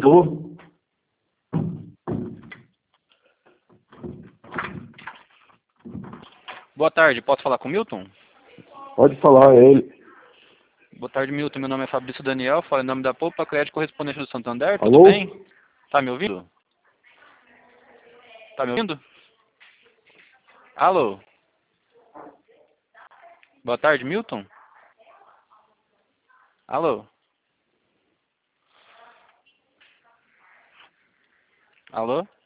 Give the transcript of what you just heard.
Alô? Boa tarde, posso falar com o Milton? Pode falar, é ele. Boa tarde, Milton. Meu nome é Fabrício Daniel, falo em nome da Poupa Crédito Correspondente do Santander. Tudo Alô? bem? Tá me ouvindo? Tá me ouvindo? Alô? Boa tarde, Milton? Alô? Alô?